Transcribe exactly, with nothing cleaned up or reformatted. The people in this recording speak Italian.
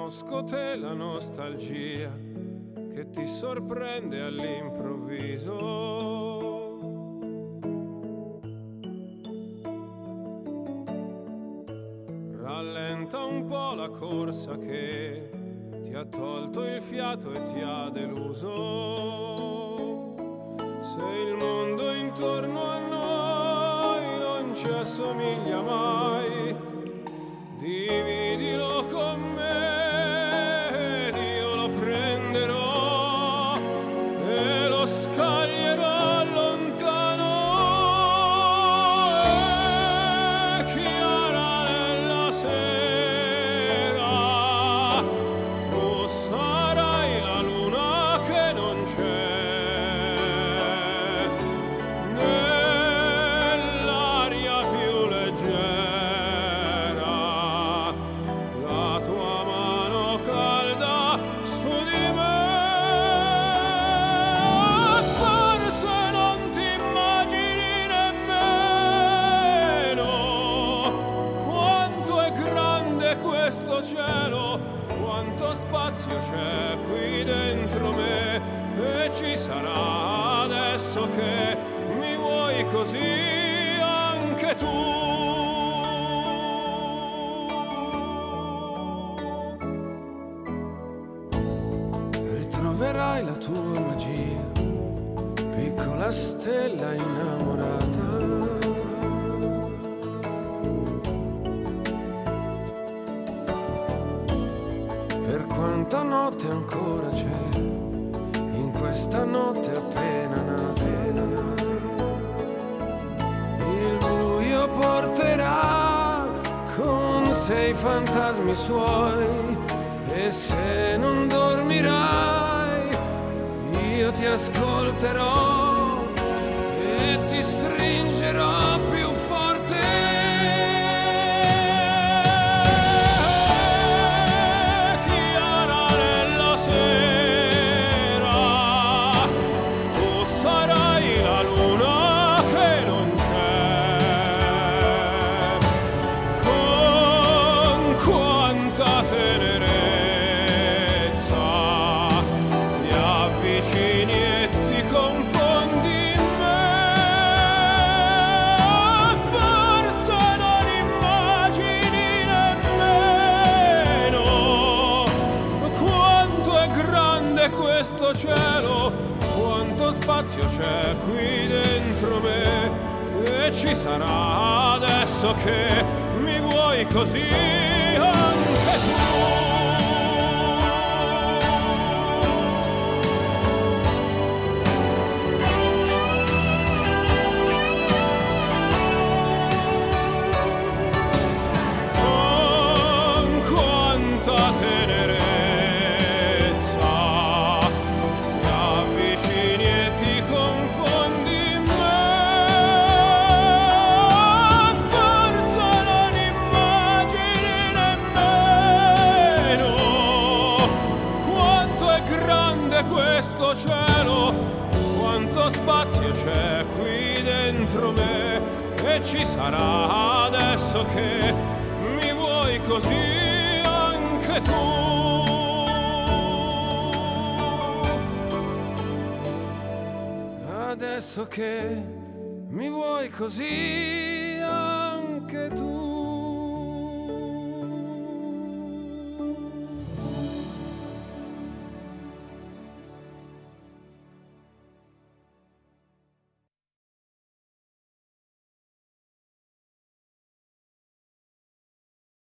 Conosco te la nostalgia che ti sorprende all'improvviso. Rallenta un po' la corsa che ti ha tolto il fiato e ti ha deluso. Se il mondo intorno a noi non ci assomiglia mai, dividilo con me ed io lo prenderò e lo scaglierò lontano. E chiara nella sera tu sarai la luna che non c'è nell'aria più leggera. La tua mano calda su di me. Forse non ti immagini nemmeno quanto è grande questo cielo, quanto spazio c'è qui dentro me, e ci sarà adesso che mi vuoi così anche tu. Ritroverai la tua magia, piccola stella innamorata. Per quanta notte ancora c'è in questa notte appena nata, il buio porterà con sé i fantasmi suoi, e se non dormirai io ti ascolterò e ti stringerò più forte. Chiara nella sera tu sarai la luna che non c'è. Con quanta tenerezza ti avvicini e ti confondi in me. Forse non immagini nemmeno quanto è grande questo cielo, quanto spazio c'è qui dentro me, e ci sarà adesso che mi vuoi così anche tu. Con quanta tenerezza ti avvicini e ti confondi in me. Forse non immagini nemmeno quanto è grande questo cielo, quanto spazio c'è qui dentro me, e ci sarà adesso che mi vuoi così anche tu. Adesso che mi vuoi così anche tu.